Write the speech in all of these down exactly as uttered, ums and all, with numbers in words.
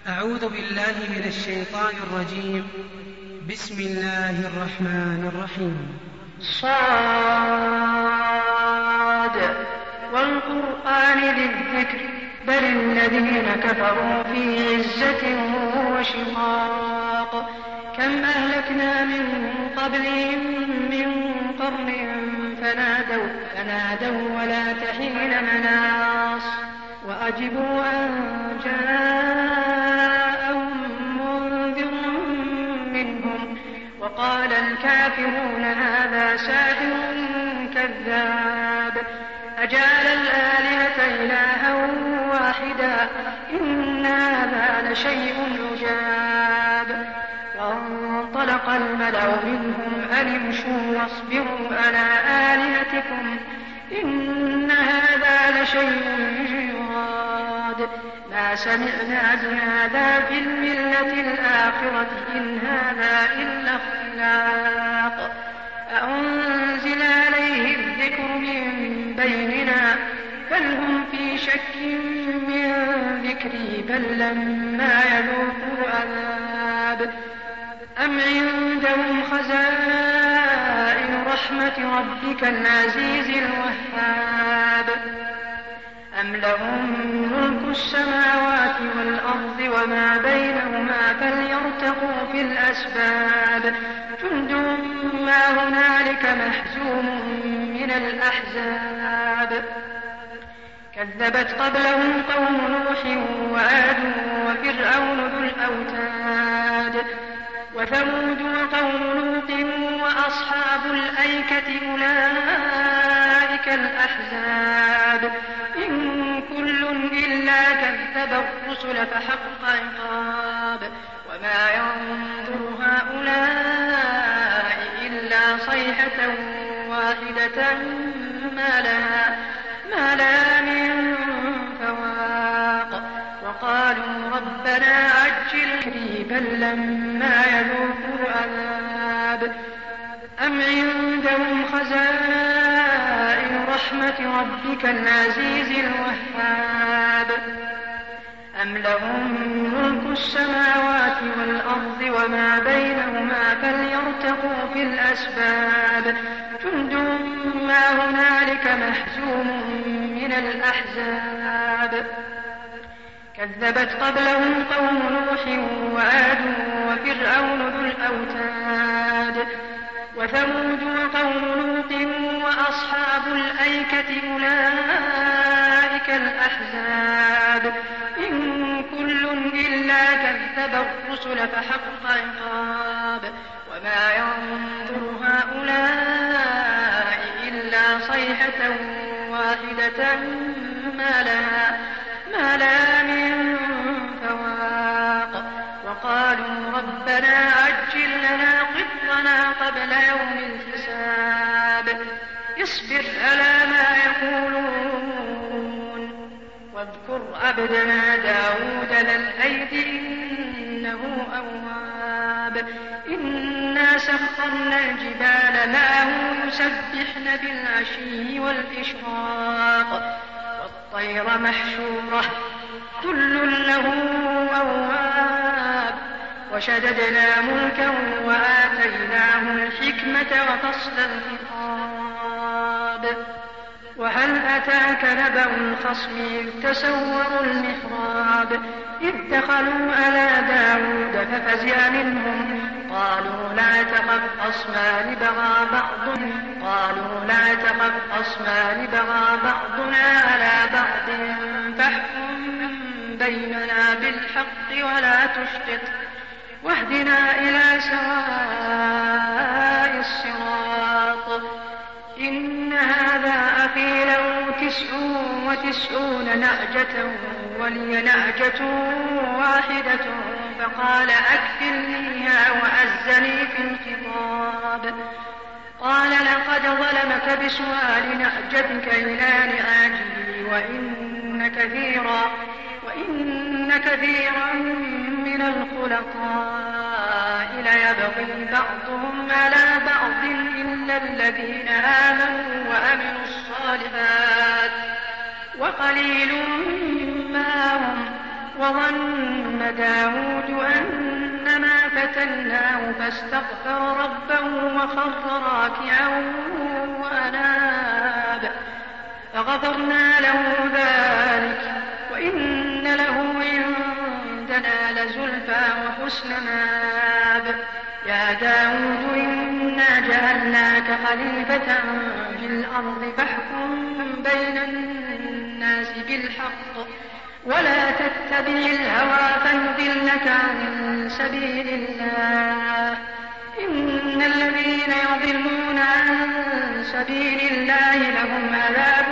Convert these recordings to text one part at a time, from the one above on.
أعوذ بالله من الشيطان الرجيم. بسم الله الرحمن الرحيم. صاد والقرآن ذي الذكر بل الذين كفروا في عزة وشقاق. كم أهلكنا من قبلهم من قرن فنادوا, فنادوا ولا تحين مناص وأجبوا أن جاءهم منذر منهم وقال الكافرون هذا ساحر كذاب أجعل الآلهة إلها واحدا إن هذا لشيء عجاب. وانطلق الملأ منهم أن امشوا واصبروا على آلهتكم إن هذا لشيء يراد ما سمعنا بهذا في الملة الآخرة إن هذا إلا اختلاق أأنزل عليه الذكر من بيننا بل هم في شك من ذكري بل لما يذوقوا عذاب. أم عندهم خزائن رحمة ربك العزيز الوهاب أم لهم ملك السماوات والأرض وما بينهما فليرتقوا في الأسباب. جند ما هنالك محزوم من الأحزاب. كذبت قبلهم قوم نوح وعاد وفرعون ذو الأوتاد وثمود وقوم لوط وأصحاب الأيكة أولئك الأحزاب إن كل إلا كذب الرسل فحق عقاب. وما ينظر هؤلاء إلا صيحة واحدة ما لها, ما لها من فواق. وقالوا ربنا عجل بل لما يذوقوا عذاب. أم عندهم خزائن رحمة ربك العزيز الوهاب أم لهم ملك السماوات والأرض وما بينهما فليرتقوا في الأسباب. جند ما هنالك محزوم من الأحزاب. كذبت قبلهم قوم نوح وعاد وفرعون ذو الأوتاد وثمود وقوم لوط وأصحاب الأيكة أولئك الأحزاب إن كل إلا كذب الرسل فحق عقاب. وما ينظر هؤلاء إلا صيحة واحدة ما لها, ما لها من فواق. وقالوا ربنا عجل لنا قطنا قبل يوم الحساب. اصبر على ما يقولون واذكر عبدنا داود ذا الأيد إنه أواب. إنا سخرنا الجبال معه يسبحن بالعشي والإشراق والطير محشورة كل له أواب. وشددنا ملكه وآتيناه الحكمة وفصل الخطاب. وهل أتاك نبأ الخصم إذ تسوروا المحراب إذ دخلوا على داود ففزع منهم قالوا لا تخف خصمان بغى بعض قالوا لا تخف خصمان بغى بعضنا على بعض فاحكم بيننا بالحق ولا تشطط واهدنا إلى سواء الصراط. إن هذا أخي له تسع وتسعون نعجة ولي نعجة واحدة فقال أكفلنيها وأزني في الخطاب. قال لقد ظلمك بسؤال نعجتك إلى نعاجه وإن كثيرا, وإن كثيرا من الخلطاء ليبغي بعضهم على بعض إلا الذين آمنوا وعملوا الصالحات وقليل ما هم وظن داود أنما فتناه فاستغفر ربه وخر راكعا وأناب فغفرنا له ذلك وإن له عندنا لزلفى وحسن مآب. يا داود إنا جعلناك خليفة في الأرض فاحكم بين الناس بالحق ولا تتبع الهوى فيضلك عن سبيل الله. إن الذين يضلون عن سبيل الله لهم عذاب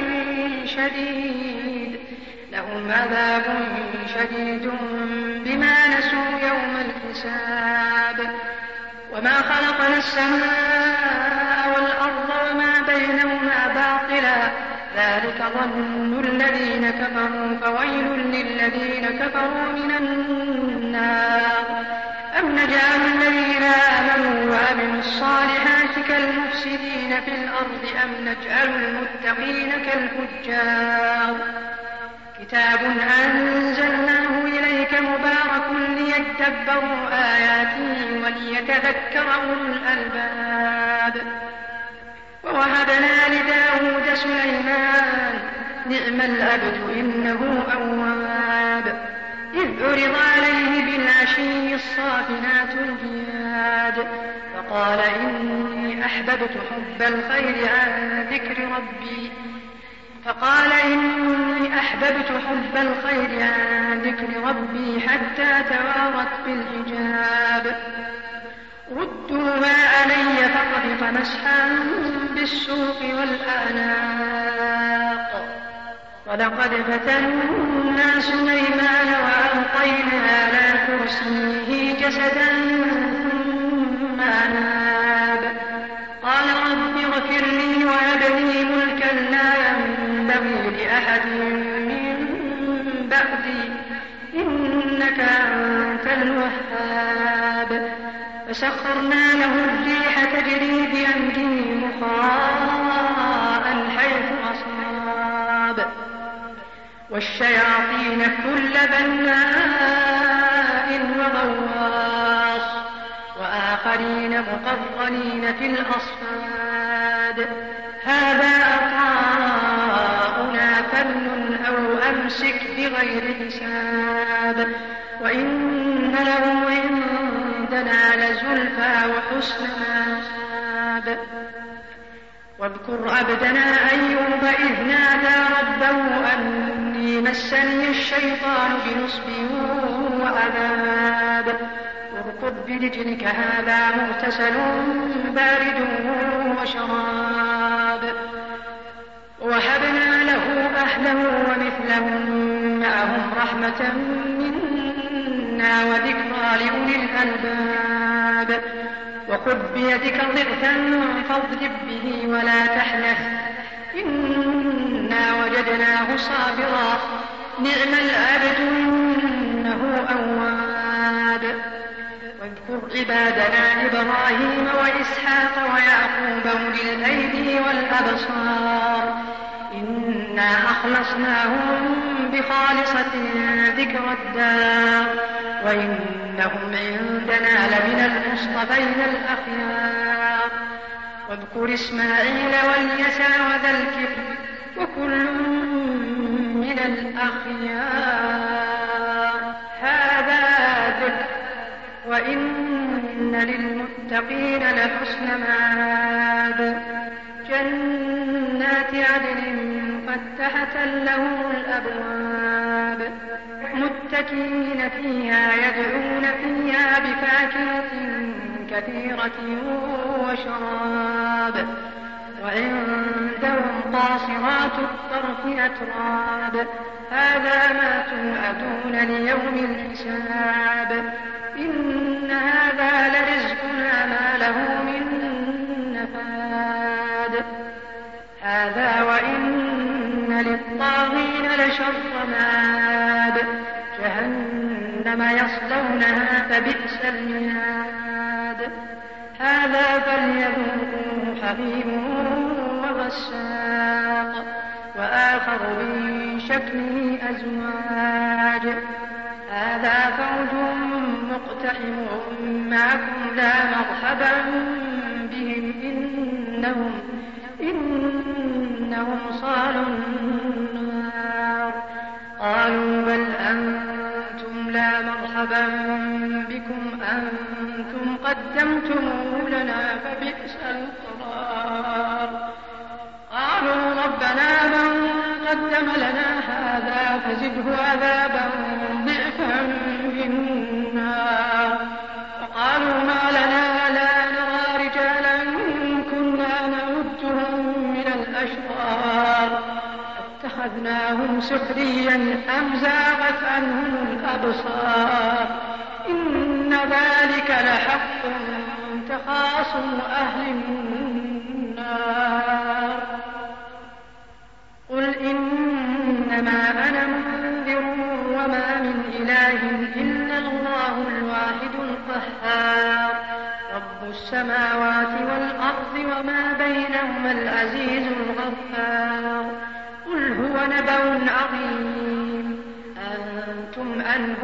شديد لهم عذاب شديد بما نسوا يوم الحساب. وما خلقنا السماء والأرض وما بينهما باطلا ذلك ظن الذين كفروا فويل للذين كفروا من النار. أم نجعل الذين آمنوا وعملوا الصالحات كالمفسدين في الأرض أم نجعل المتقين كالفجار. كتاب أنزلناه إليك مبارك ليدبروا آياته وليتذكر أولو الألباب. ووهبنا لداود سليمان نعم العبد إنه أواب. إذ عرض عليه بالعشي الصافنات الجياد فقال إني أحببت حب الخير عن ذكر ربي فقال إني أحببت حب الخير عن ذكر ربي حتى توارت بالحجاب. ردوها علي فقذف مسحا بالسوق والأعناق. ولقد فتنا سليمان وألقينا على كرسيه جسدا ثم أناب. قال رب اغفر لي وهب لي ملكا لا ينبغي لأحد من بعدي إنك أنت الوهاب. فسخرنا له الريح تجري بأمره رخاء حيث أصاب والشياطين كل بناء وغواص وآخرين مقرنين في الأصفاد. هذا عطاؤنا فامنن أو أمسك بغير حساب وإن له عندنا لزلفى وحسن مآب. واذكر عبدنا أيوب إذ نادى ربه أني مسني الشيطان بنصب وعذاب. اركض برجلك هذا مغتسل بارد وشراب. وهبنا له أهله ومثلهم معهم رحمة منا وذكرى لأولي الألباب. وخذ بيدك ضغثا فاضرب به ولا تحنث إنا وجدناه صابرا نعم العبد إنه أواب. واذكر عبادنا إبراهيم وإسحاق ويعقوب أولي الأيدي والأبصار إنا أخلصناهم بخالصة ذكر الدار وإنهم عندنا لمن المصطفين الأخيار. واذكر إسماعيل واليسع وذا الكفل وكل من الأخيار. هذا ذكر وإن للمتقين لحسن مآب. جنات عدن مفتحة لهم الأبواب متكئين فيها يدعون فيها بفاكهة كثيرة وشراب. وعندهم قاصرات الطرف أتراب. هذا ما توعدون ليوم الحساب. إن هذا لرزقنا ما له من نفاد. هذا وإن للطاغين لشر مآب. جهنم يصلونها فبئس المهاد. هذا فليذوقوه حميم وغساق وآخر من شكله أزواج هذا فوج مقتحم معكم لا مرحبا بهم إنهم, إنهم صالوا النار. قالوا بل أنتم لا مرحبا بكم أنتم قدمتموه لنا فبئس القرار. قالوا ربنا من قدم لنا هذا فزده عذابا ضعفا في النار. وقالوا ما لنا لا نرى رجالا كنا نعدهم من الأشرار اتخذناهم سخريا أم زاغت عنهم الأبصار إن ذلك لحق تخاصم أهل النار. قل إنما أنا منذر وما من إله إلا الله الواحد القهار رب السماوات والأرض وما بينهما العزيز الغفار. قل هو نبأ عظيم أنتم عنه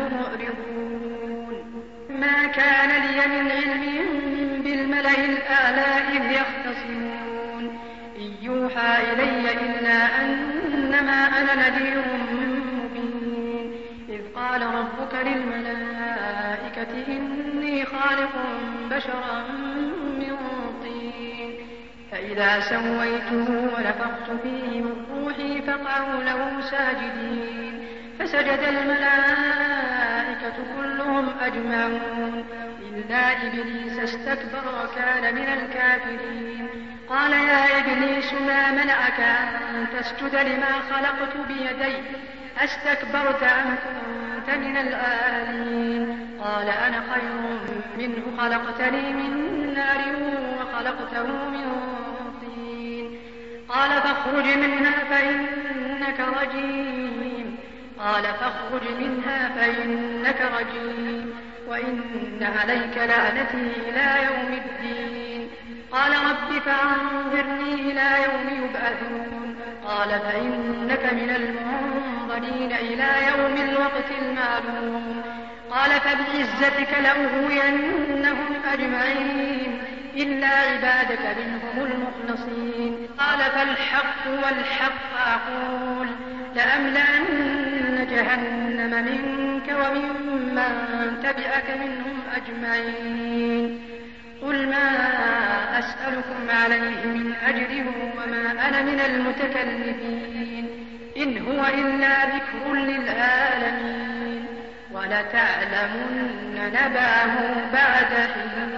معرضون. ما كان لي من علم بالملأ الأعلى إذ يختصمون إن يوحى إلي إلا أنما أنا نذير مبين. إذ قال ربك للملائكة إني خالق بشرا من طين فإذا سويته ونفخت فيه من روحي فقعوا له ساجدين فسجد الملائكة كلهم أجمعون إلا إبليس استكبر وكان من الكافرين. قال يا إبليس ما منعك أن تسجد لما خلقت بيدي أستكبرت أم كنت من العالين. قال أنا خير منه خلقتني من نار وخلقته من طين. قال فاخرج منها فإنك رجيم. قال فاخرج منها فإنك رجيم وإن عليك لعنتي إلى يوم الدين. قال رب فأنظرني إلى يوم يبعثون. قال فإنك من المنظرين إلى يوم الوقت المعلوم. قال فبعزتك لأغوينهم أجمعين إلا عبادك منهم المخلصين. قال فالحق والحق أقول لأملأن جهنم منك وممن تبعك منهم أجمعين. قل ما أسألكم عليه من أجر وما أنا من المتكلفين إن هو إلا ذكر للعالمين ولتعلمن نبأه بعد حين.